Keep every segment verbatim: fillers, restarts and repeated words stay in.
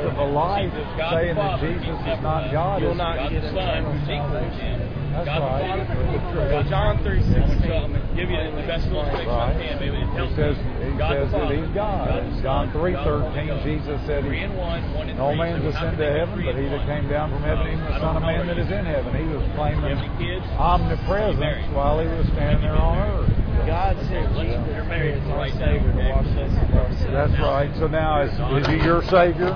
live a life saying that Jesus is not God. You'll not get a son who's equal with him. That's God right. the Father. John three sixteen. I'm going to give you the best illustration Right. I can. Maybe it helps. He says, he God says the that Father, he's God. God the John Son, three God the Holy thirteen, Ghost. Jesus said, Three he, and one, one and no three. man's So ascended to nothing heaven, three but and he that one. came down from heaven, even the I Son of don't Man know that is in heaven. He was claiming You have any kids? omnipresence while he was standing there on earth. God sent Jesus You're married as our right now, Savior to okay? wash us of our sins. That's right. So now, is, is he your Savior?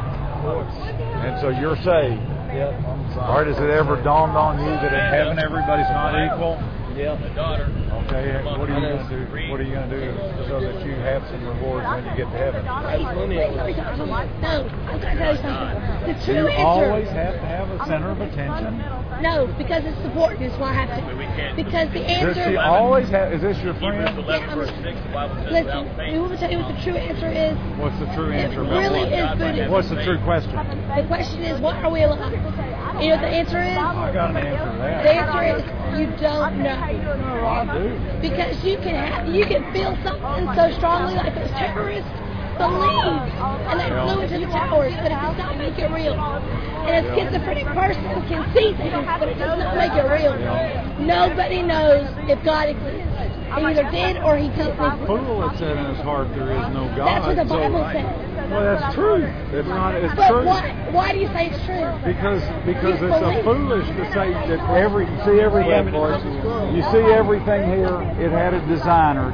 And so you're saved. Yep. All right, has it ever dawned on you that in heaven everybody's not equal? Yep. A daughter. Okay, what are you going to do? What are you going to do so that you have some rewards when you get to heaven? Wait, wait, let me tell you something. No, I'm going to tell you something. The Do true you answer. always have to have a center of attention? No, because it's important. Is why I have to. Because the Does answer. she always have? Is this your Hebrews friend? eleven verse six. The Bible says Listen, without faith. we will tell you what the true answer is. What's the true answer It about really what? is Buddhism. What's the true question? The question is, why are we alive? You know what the answer is? I got an answer to The that. answer is you don't know. No, I do. Because you can have, you can feel something so strongly, like those terrorists believed, and they flew into the towers, but it does not make it real. And a schizophrenic person can see things, but it does not make it real. Nobody knows if God exists. He either did or he tells me. Fool that said in his heart there is no God. That's what the Bible so, says. well, that's true. It's not. It's But true. why? Why do you say it's true? Because because You it's a believe. foolish to say that every you see everything you see everything here. It had a designer.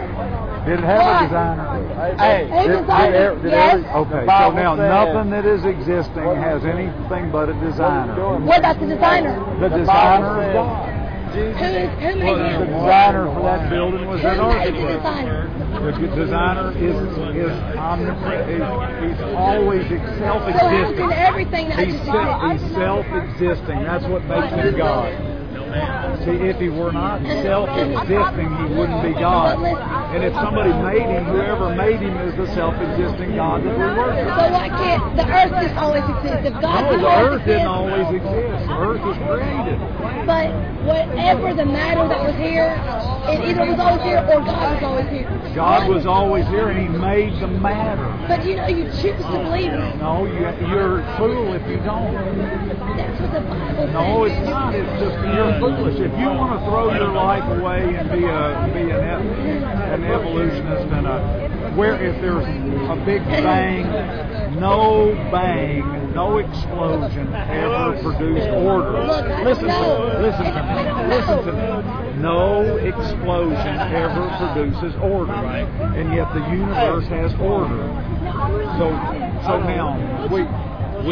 Or Did it have Why? a designer? Hey, Did, did, designer, did, did yes. every, okay, so Bible now says- nothing that is existing has anything but a designer. what about the designer? The designer of God. Who is who made Well, the him? designer for that building was an Who made the architect. designer? The designer is is omnipresent. He's always So how can self-existing. everything that He's, just se- exists? he's self-existing. That's what makes him God. See, if he were not self-existing, he wouldn't be God. And if somebody made him, whoever made him is the self-existing God that we worship. So why can't the earth just always exist? If God No, could the always earth didn't exist, always exist. The earth was created. but whatever the matter that was here, it either was always here or God was always here. God One- was always here, and he made the matter. But you know, you choose to believe it. No, you, you're a fool if you don't. That's what the Bible says. No, it's not. It's just you're foolish. If you want to throw your life away and be a be an, ev- an evolutionist and a where if there's a big bang, no bang, no explosion ever produced order. Look, I Listen don't know. to me. Listen to I me. don't Listen to know. me. No explosion ever produces order, and yet the universe has order. So, so now we we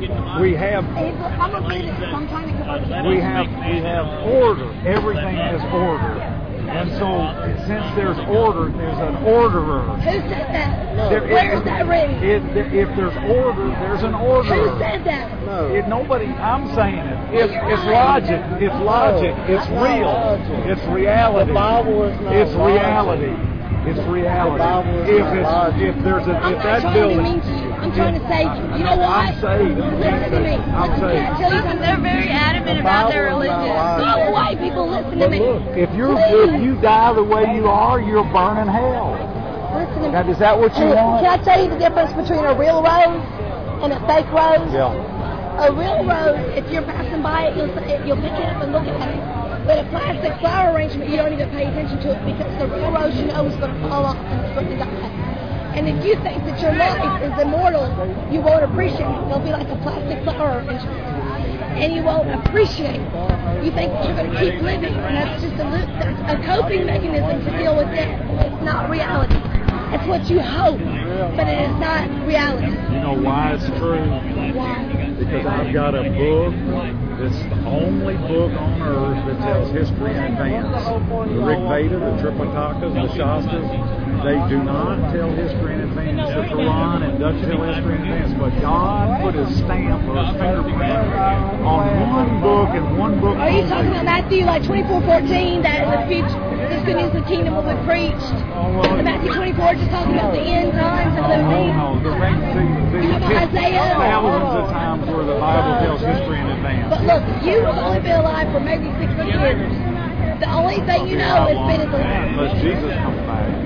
we have. I'm gonna read it. I'm trying to convert it. We have we have order. Everything has order. And so since there's order, there's an orderer. Who said that? There- Where is that written? It, if there's order, there's an Who orderer. said that? No. It, nobody, I'm saying it. It's, it's logic. It's logic. It's real. It's reality. The Bible is not It's logic. reality. It's reality. The Bible is If not it's logic. if there's a I'm if not that trying to be building. mean to you. I'm trying to save you. You know why? I'm saved. Listen to me. I'm Listen, saved. can I tell you something? They're very adamant about their Bible is not religion. logic. Go away, people. Listen to But me. look, if you're Please. if you die the way you are, you're burning hell. Listen to me. Now, is that what you Can want? I tell you the difference between a real rose and a fake rose? Yeah. A real rose, if you're passing by it, you'll say, you'll pick it up and look at it. But a plastic flower arrangement, you don't even pay attention to it because the real rose you know is going to fall off and it's going to die. And if you think that your life is immortal, you won't appreciate it. It'll be like a plastic flower arrangement. And you won't appreciate it. You think that you're going to keep living, and that's just a, li- that's a coping mechanism to deal with death. It's not reality. It's what you hope, but it is not reality. You know why it's true? Why? Because I've got a book that's the only book on earth that tells history in advance. The Rig Veda, the Tripitakas, the Shastas, they do not tell history in advance. The Quran, it does tell history in advance. But God put his stamp or his fingerprint on one book and one book Are you only. talking about Matthew like twenty-four fourteen, that in the future, this good news of the kingdom will be preached? And Matthew twenty-four just talking about the end times and the Oh things. no, the ring, the, the, You talking about Isaiah? thousands of times where the Bible tells history in advance. But look, you have only been alive for maybe six hundred years. The only thing you know is been in the Unless Jesus comes back.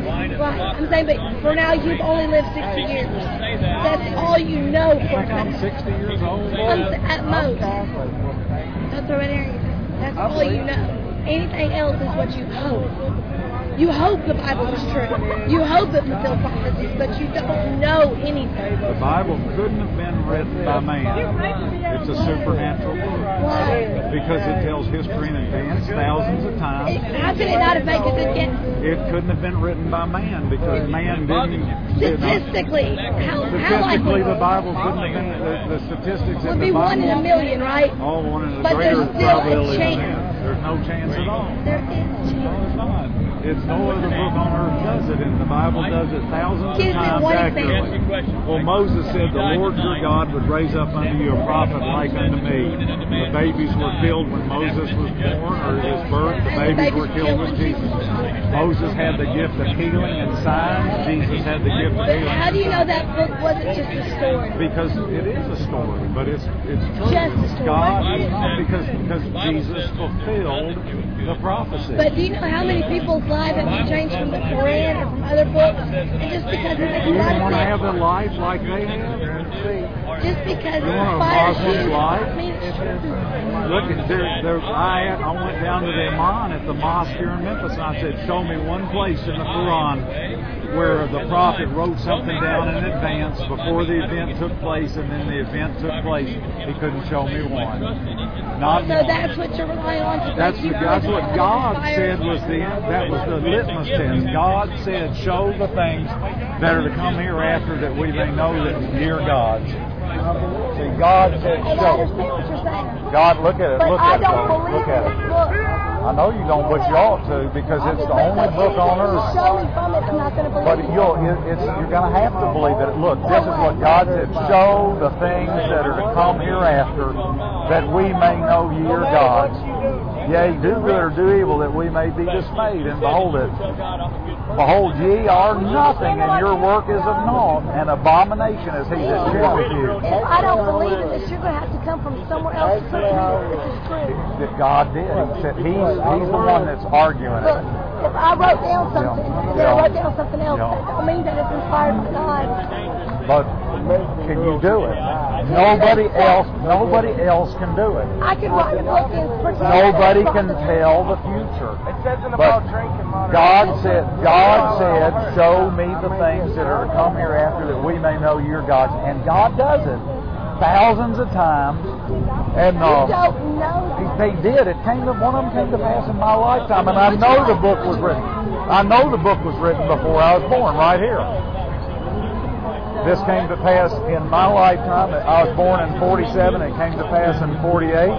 Right. I'm saying, but for now, you've only lived sixty years. That's all you know for a I'm fact. sixty years old. I'm s- At most. Don't throw it in there. That's all you know. Anything else is what you hope. You hope the Bible is true. You hope it fulfills prophecies, but you don't know anything. The Bible couldn't have been written by man. It's a supernatural book. Why? Because it tells history in advance thousands of It, times. how could it not have made a good guess? It couldn't have been written by man because man didn't. did not- Statistically, how, how Statistically, likely the Bible couldn't have been. The, the statistics in would the be one in a Bible. million, right? All one in a But greater there's still a probability than chance. that. There's no chance at all. There is No, chance. it's not. It's no other book on earth does it, and the Bible does it thousands of Give me times one accurately. example. Well, Moses said, "The Lord your God would raise up unto you a prophet like unto me." The babies were killed when Moses was born, or his birth. The babies were killed with Jesus. Moses had the gift of healing and signs. Jesus had the gift of But healing. how do you know that book wasn't just a story? Because it is a story, but it's it's true. Just a story. God, because because Jesus fulfilled the prophecy. But do you know how many people's lives have been changed from the Quran or from other books? And just because it makes You a lot want of to have sense, a life like they have? just because You it want a inspires Muslim you, life? I mean, it's true. Look, at there, there, I, I went down to the Imam at the mosque here in Memphis, and I said, show me one place in the Quran where the prophet wrote something down in advance before the event took place, and then the event took place. He couldn't show me one. Not So one. that's what you're relying on to That's, make you that's feel what God inspired? said was the that was the litmus test. God said, show the things that are to come hereafter that we may know that you're God's. See, God said, And I show. understand what you're saying. God, look at it. But Look I at it. don't Look, believe look at in it. this book. I know you don't, but you ought to, because it's the only book on You earth. show me from it, I'm not going to believe But it. you'll, it, it's, you're going to have to believe it. Look, this is what God said. Show the things that are to come hereafter, that we may know ye are God's. Yea, do good or do evil, that we may be dismayed. And behold it. Behold, ye are nothing, and your work is of naught. An abomination is he that chooseth you. If I don't believe in this, you're going to have to come from somewhere else to prove that this is true. That God did. He said he's, he's the one that's arguing Look, it. if I wrote down something, and then I Yeah. wrote down something else, Yeah. that don't mean that it's inspired by God. But can you do it? Nobody else, nobody else can do it. I could write a book and pretend Nobody that can it's tell the future. It says in But about drinking moderate. God said, God said, show me the things that are to come hereafter, that we may know you're God's. And God does it thousands of times. And You uh, don't know. they did. It came to, one of them came to pass in my lifetime, and I know the book was written. I know the book was written before I was born, right here. This came to pass in my lifetime. I was born in forty-seven. It came to pass in forty-eight.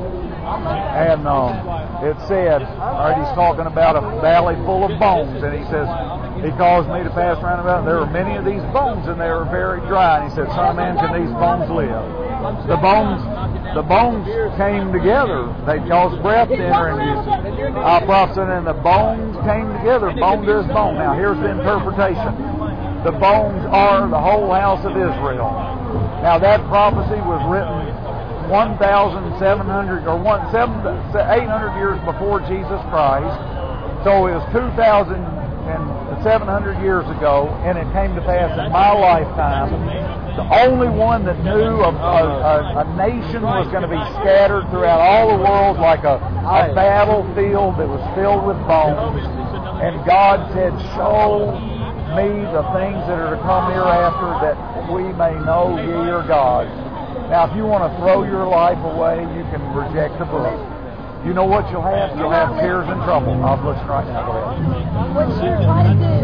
And um, it said, all right, he's talking about a valley full of bones, and he says, he caused me to pass around about. There were many of these bones, and they were very dry. And he said, son of man, can these bones live? The bones, the bones came together. They caused breath to enter into you. I prophesied, and the bones came together. Bone to his bone. Now here's the interpretation. The bones are the whole house of Israel. Now that prophecy was written one thousand seven hundred or one seven eight hundred years before Jesus Christ. So it was two thousand seven hundred years ago, and it came to pass in my lifetime. The only one that knew a, a, a, a nation was going to be scattered throughout all the world like a, a battlefield that was filled with bones. And God said, show me the things that are to come hereafter, that we may know ye are God's. Now, if you want to throw your life away, you can reject the book. You know what you'll have? You'll have tears and trouble. I'll listen right now. Go ahead. What you're trying to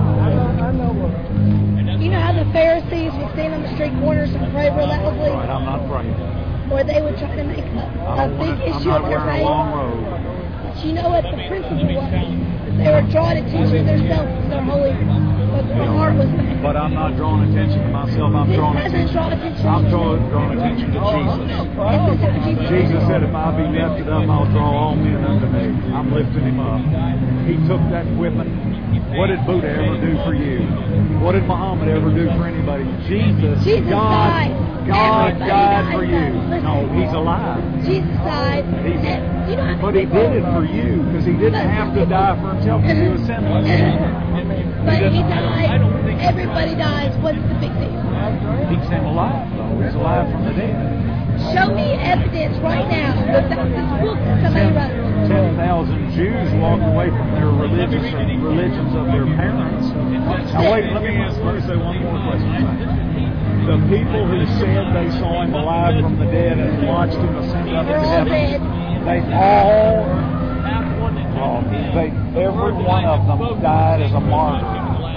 do. You know how the Pharisees would stand on the street corners and pray real loudly? Right, I'm not praying. Or they would try to make a, I a don't big wanna, I'm issue not of their wearing a faith. long robe. But you know what the principle was? They were drawing attention to themselves to their holiness. But their heart was bad. But I'm not drawing attention to myself. I'm This drawing doesn't attention. draw attention I'm to drawing, you. drawing attention to Jesus. This is how Jesus Jesus said, if I be lifted up, I'll draw all men unto me. I'm lifting him up. He took that whipping. What did Buddha ever do for you? What did Muhammad ever do for anybody? Jesus, Jesus God, died. God Everybody died dies. for you. Listen, No, he's alive. Jesus died. He's- and you know how But he people- did it for you because he didn't have to die for himself because he was sinless. But he died. Everybody dies. What's the big deal? He's him alive, though. He's alive from the dead. Show me evidence right now without this book that somebody wrote. Ten thousand Jews walked away from their religious religions of their parents. Now wait, let me ask, let me say one more question. The people who said they saw him alive from the dead and watched him ascend up They're into all heaven, dead. they all, oh, they, every one of them died as a martyr.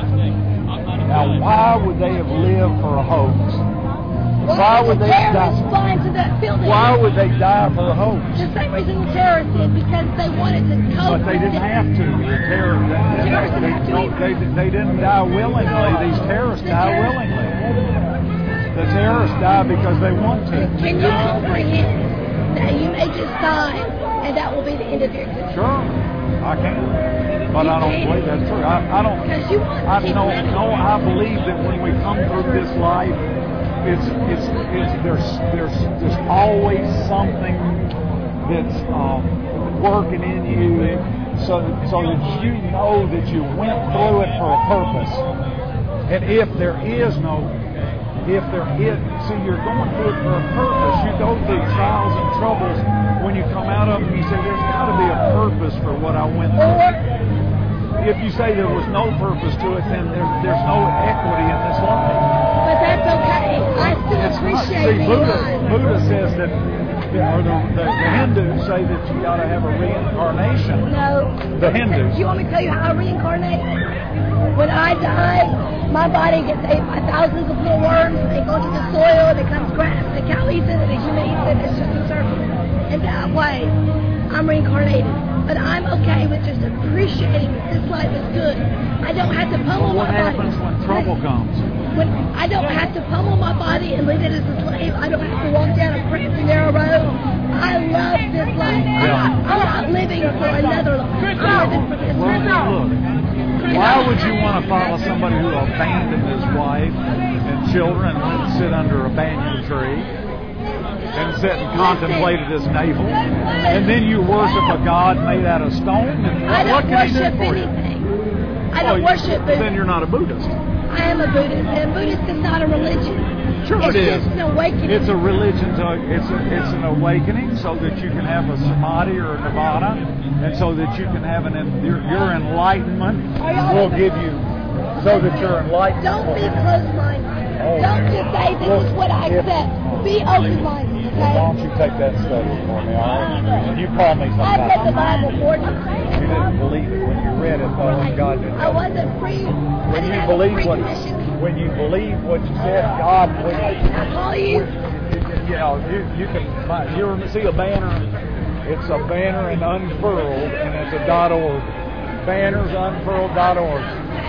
Now why would they have lived for a hoax? Why would they terrorists die? fly into that building? Why would they die for a hoax? The same reason the terrorists did, because they wanted to cope. But they didn't have to. The terror, they, Terrorists they, didn't have to no, either. they, they didn't die willingly. These terrorists The die terrorists- willingly. The terrorists die because they want to. Can you comprehend that you may just die and that will be the end of your existence? Sure, I can. But I don't believe that's true. I, I don't. Because you want to I keep no, living. no. I believe that when we come through this life, it's it's it's there's there's there's always something that's um, working in you, so so that you know that you went through it for a purpose. And if there is no, if there is, see, you're going through it for a purpose. You go through trials and troubles. When you come out of them, you say, "There's got to be a purpose for what I went through." Or, If you say there was no purpose to it, then there, there's no equity in this life. but that's okay. I still It's not. appreciate See, being Buddha, alive. Buddha says that, or the, the, the Hindus say that you got to have a reincarnation. No. The Hindus. You want me to tell you how I reincarnate? When I die, my body gets ate by thousands of little worms. They go to the soil, it becomes grass. The cow eats it, and the human eats it. It's just a circle. And that way, I'm reincarnated. But I'm okay with just appreciating that this life is good. I don't have to pummel But what my body. happens when trouble comes? When I don't have to pummel my body and live it as a slave. I don't have to walk down a cramped and narrow road. I love this life. I'm, Yeah. not, I'm not living for another life. I'm living for this Well, life. look, why would you want to follow somebody who abandoned his wife and children and went and sit under a banyan tree and sit and contemplated his navel, and then you worship a god made out of stone? And I what, what don't can he do worship for you? anything. I Oh, don't you- worship Then Buddha. you're not a Buddhist. I am a Buddhist, and Buddhist is not a religion. Sure it's it is. just an awakening. It's a religion. So it's a, it's an awakening, so that you can have a samadhi or a nirvana, and so that you can have an en- your, your enlightenment will give you, so that your enlightenment. Don't be will- closed-minded. Oh. Don't just say this Well, is what I if- accept. Be open-minded, Well, why okay? don't you take that study for me, all right? And you call me I've read the sometime. Bible four You times. didn't believe it when you read it, though, and God didn't I help you. wasn't free. I When didn't you have a believe free what, commission. when you believe what you said, God will. I call you. You know, you, you can buy, you ever see a banner? It's a banner and unfurled, and it's a dot org. Banners unfurled dot org.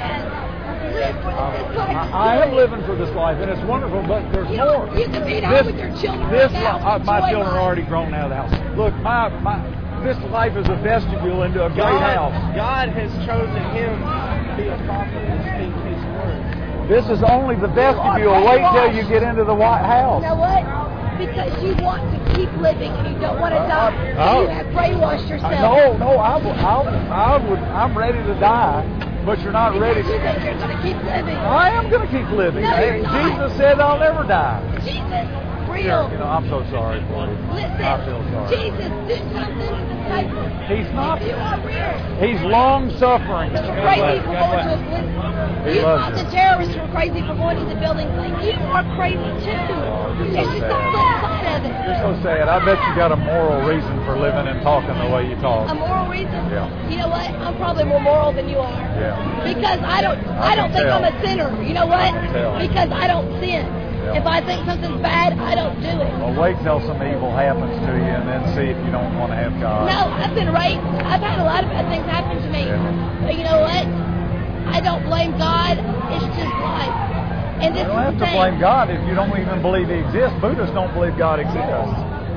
Live for this life. I, I am living for this life, and it's wonderful, but there's You more. know, you can be at home This, with your children this, now. uh, my Enjoy children are life. already grown out of the house. Look, my, my, this life is a vestibule into a great house. God, God has chosen him to be a prophet and speak his word. This is only the vestibule. Wait till you get into the White House. You know what? Because you want to keep living and you don't want to die. Oh. You have brainwashed yourself. No, no, I, w- I, w- I would, I'm ready to die, but you're not ready. Because you think you're going to keep living. I am going to keep living. No, you're not. Jesus said I'll never die. Jesus, Here, real. you know, I'm so sorry for you. Listen, I feel sorry. Jesus, do something in the paper. He's not. If you are real. He's long suffering. You're crazy for going to a police. He You loves thought you. the terrorists were crazy for going to the building. Like, you are crazy too. you're It's so just the sad. flip side of it. You're so sad. I bet you got a moral reason for living and talking the way you talk. A moral reason? Yeah. You know what? I'm probably more moral than you are. Yeah. Because I don't I I don't can think tell. I'm a sinner. You know what? I can tell. Because I don't sin. Yeah. If I think something's bad, I don't do it. Well, wait till some evil happens to you, and then see if you don't want to have God. No, I've been raped. I've had a lot of bad things happen to me. Yeah. But you know what? I don't blame God. It's just life. And You this don't is have the to thing. blame God if you don't even believe He exists. Buddhists don't believe God exists.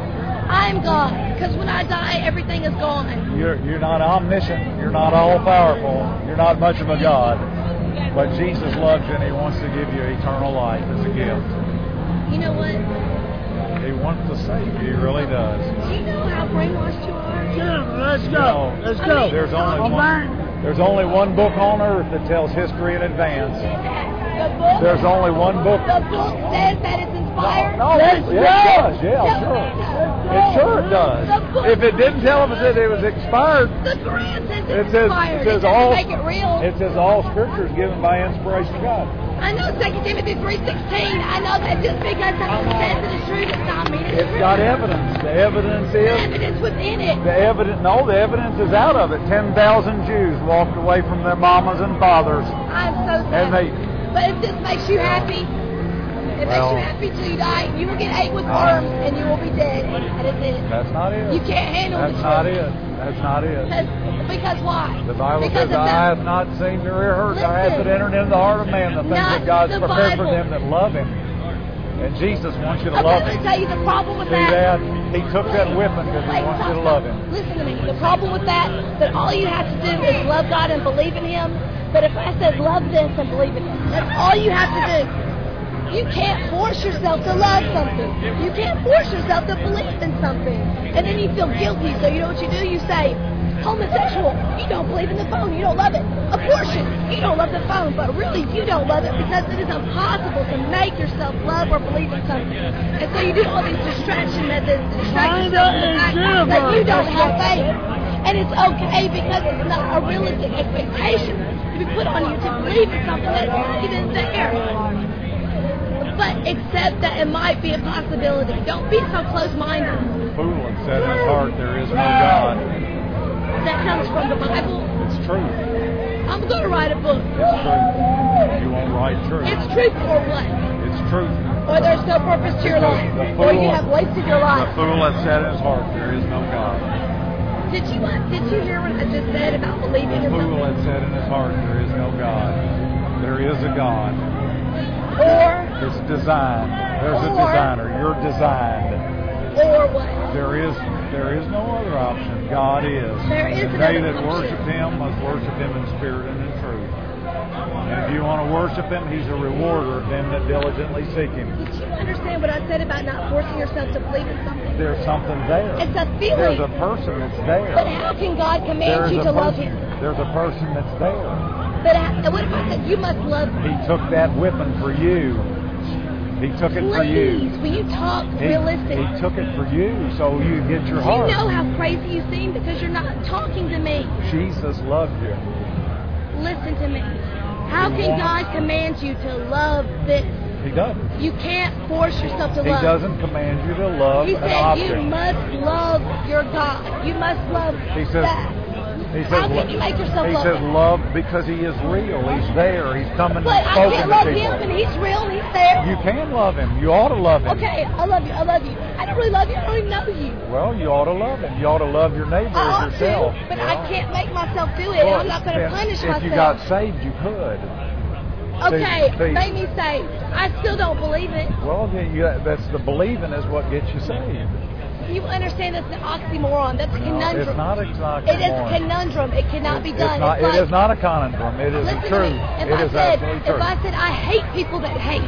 I'm God. Because when I die, everything is gone. You're you're not omniscient. You're not all powerful. You're not much of a God. But Jesus loves you, and He wants to give you eternal life as a gift. You know what? wants to save you. He really does. Do you know how brainwashed you are? Yeah, let's You go. know, Let's I go. mean, There's only I'm one. back. There's only one book on earth that tells history in advance. The book, There's only one book. the book says that it's inspired. No, Let's yeah, it go. does. Yeah, No, sure. no. It sure it does. The book- If it didn't tell us that it was expired, The Quran says it it's says inspired. it says doesn't all make it real. it says all scripture is given by inspiration of God. I know Second Timothy three sixteen. I know that just because something says it is true does not mean it's It's true. got evidence. The evidence is Evidence within it. the evidence. No, the evidence is out of it. Ten thousand Jews walked away from their mamas and fathers, I'm so sad. and they. But if this makes you happy, it Well- makes you happy till you die. You will get ate with worms and you will be dead. That is it. That's not it. You can't handle That's the not truth. it. That's not it. Because, because why? The Bible because says, of "I that. have not seen nor heard, nor has Listen. it entered into the heart of man the things Not that God's the prepared for Bible. them that love Him." And Jesus wants you to Okay, love let me Him. tell you the problem with See that? that. He took that whipping because He Wait, wants you to stop, love stop. Him. Listen to me. The problem with that, that all you have to do is love God and believe in Him. But if I said love this and believe in Him, that's all you have to do. You can't force yourself to love something. You can't force yourself to believe in something. And then you feel guilty. So you know what you do? You say, homosexual, you don't believe in the phone, you don't love it. Abortion, you don't love the phone, but really you don't love it because it is impossible to make yourself love or believe in something. And so you do all these distraction methods to distract yourself from the fact that you don't have faith. And it's okay because it's not a realistic expectation to be put on you to believe in something that's not even there. But accept that it might be a possibility. Don't be so close-minded. The fool has said in his heart, "There is no God." That comes from the Bible. It's true. I'm going to write a book. It's true. You won't write truth. It's truth or what? It's truth. Or there's no purpose to your life. The Or fool- you have wasted your The life. fool has said in his heart, "There is no God." Did you uh, did you hear what I just said about believing The in fool something? has said in his heart, "There is no God." There is a God. Or It's designed. There's a Or- designer. You're designed. or what? There is there is no other option. God is. There is And they another that option. worship Him must worship Him in spirit and in truth. And if you want to worship Him, He's a rewarder of them that diligently seek Him. Did you understand what I said about not forcing yourself to believe in something? There's something there. It's a feeling. There's a person that's there. But how can God command There's you a to love person. Him? There's a person that's there. But I, what if I said you must love Him? He took that whipping for you. He took it for you. Please, will you talk He, realistic? he took it for you so you get your Do heart. you know how crazy you seem because you're not talking to me? Jesus loved you. Listen to me. How can God command you to love this? He doesn't. You can't force yourself to He love. doesn't command you to love He an said object. you must love your God. You must love He says- that. He says, How can lo- you make yourself he love says him? love because He is real. He's there. He's coming But and I spoken can't to love people. Him and He's real and He's there. You can love Him. You ought to love Him. Okay, I love you. I love you. I don't really love you. I don't even know you. Well, you ought to love Him. You ought to love your neighbor I as ought yourself. to, but Well, I can't make myself do it. well, I'm not going to if- punish if myself. you got saved, you could. okay, see- see. make me saved. I still don't believe it. Well, then you, that's the believing is what gets you saved. You understand that's an oxymoron. That's a No, conundrum. it's not a It is a oxymoron. conundrum. It cannot be It's done. not, It's it like, is not a conundrum. It is listen a to truth. me. If It I is said, absolutely true. if I said I hate people that hate,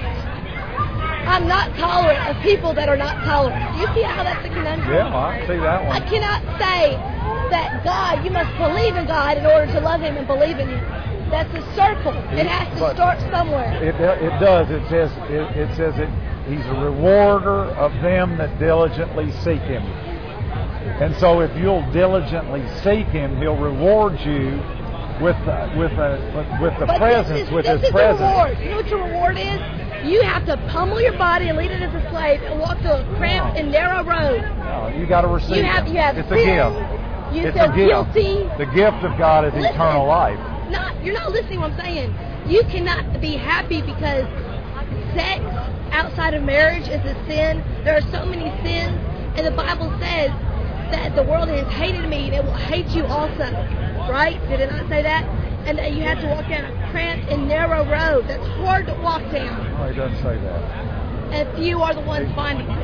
I'm not tolerant of people that are not tolerant. Do you see how that's a conundrum? Yeah, I see that I one. cannot say that God, you must believe in God in order to love Him and believe in Him. That's a circle. It has to But- start somewhere. It it does. It says it, it says it. He's a rewarder of them that diligently seek Him. And so, if you'll diligently seek Him, He'll reward you with uh, with uh, with, with the But presence, this is, with this His is presence. a reward. You know what your reward is? You have to pummel your body and lead it as a slave and walk through a cramped and narrow road. No, you got to receive You have it. you have It's a sin. gift. You It's feel a gift. guilty. The gift of God is Listen. eternal life. Not you're not listening to what I'm saying. You cannot be happy because sex outside of marriage is a sin. There are so many sins, and the Bible says that the world has hated me and it will hate you also. Right? Did it not say that? And that you have to walk down a cramped and narrow road that's hard to walk down, No, He doesn't say that. and few are the ones finding it.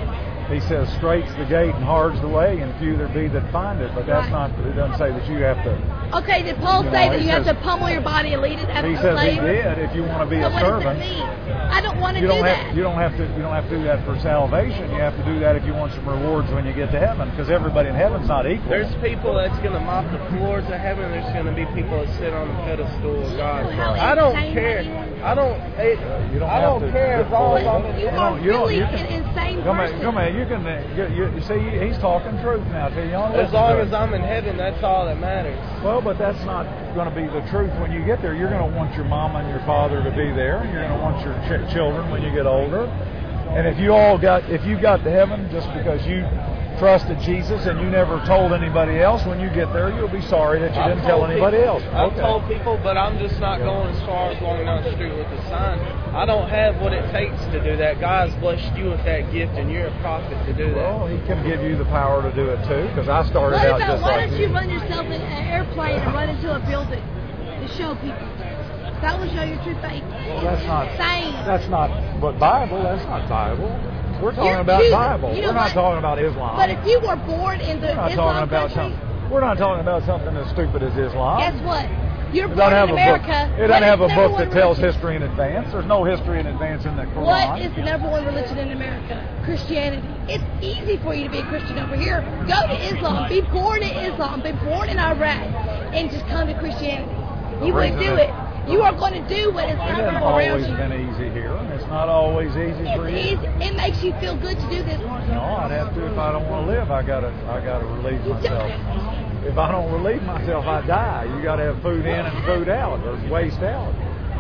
He says, straight's the gate and hard's the way, and few there be that find it. But that's Right. not, it doesn't say that you have to. Okay, did Paul You say know, that he you have says- to pummel your body and lead it as He a says he slave? did. If you want to be So a what servant, does it mean? I don't want to you do don't that. have you don't have to you don't have to do that for salvation. You have to do that if you want some rewards when you get to heaven, because everybody in heaven's not equal. There's people that's going to mop the floors of heaven. There's going to be people that sit on the pedestal of God. How I don't insane care. that is. I don't. It, You don't I have don't to care get as long as full I'm of in You You are don't- you don't- really you an can- insane Come person. on, come on. You can. uh, You, you, you see, he's talking truth now to you. As Listen long to as him. I'm in heaven, that's all that matters. Well, but that's not going to be the truth when you get there. You're going to want your mama and your father to be there, and you're going to want your ch- children when you get older. And if you all got, if you got to heaven just because you trusted Jesus and you never told anybody else, when you get there, you'll be sorry that you I've didn't tell told anybody people, else. I've Okay. told people, but I'm just not Yeah. going as far as walking down the street with a sign. I don't have what it takes to do that. God's blessed you with that gift, and you're a prophet to do that. Well, he can give you the power to do it too, because I started What out about, just why like don't you run yourself in an airplane and run into a building to show people? That will show your true faith. Well, that's not. Insane. That's not what Bible. That's not Bible. We're talking You're about choosing- Bible. you know We're not what? talking about Islam. But if you were born in the we're not Islam talking about country, something. We're not talking about something as stupid as Islam. guess what? You're It born doesn't have in a America. book. It What doesn't is have the a number book one that tells religion? history in advance. There's no history in advance in the Quran. What is the number one religion in America? Christianity. It's easy for you to be a Christian over here. Go to Islam. Be born in Islam. Be born in Iraq. And just come to Christianity. You wouldn't do reason it. is- You are going to do what is It hasn't comfortable around always you. been easy here, and it's not always easy for It's you. easy. It makes you feel good to do this. No, I'd have to if I don't want to live. I gotta, I gotta relieve You myself. don't. If I don't relieve myself, I die. You got to have food in and food out, or waste out.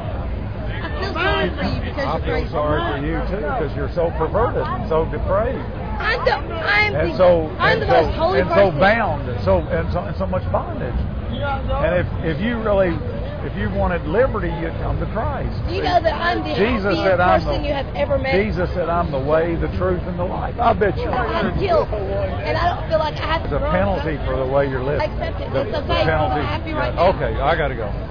I feel sorry for you because I you're feel crazy. sorry for you too, because you're so perverted and so depraved, I'm the, I'm and the, so I'm and the so most holy and person. so bound, and so and so and so much bondage. And if if you really if you wanted liberty, you'd come to Christ. Do you know that I'm the Jesus happiest said, I'm person the- you have ever met? Jesus said, "I'm the way, the truth, and the life." I bet you. I'm guilt, and I don't feel like I have to. There's a penalty for the way you're living. Accept it. The, It's the okay. penalty. I'm happy right now. Okay, I gotta go.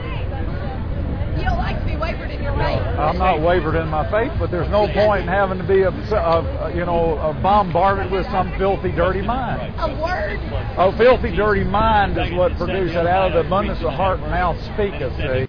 You don't like to be wavered in your faith. I'm not wavered in my faith, but there's no point in having to be, a, a, you know, a bombarded with some filthy, dirty mind. A word. A filthy, dirty mind is what produces it. Out of the abundance of heart and mouth speaketh. See.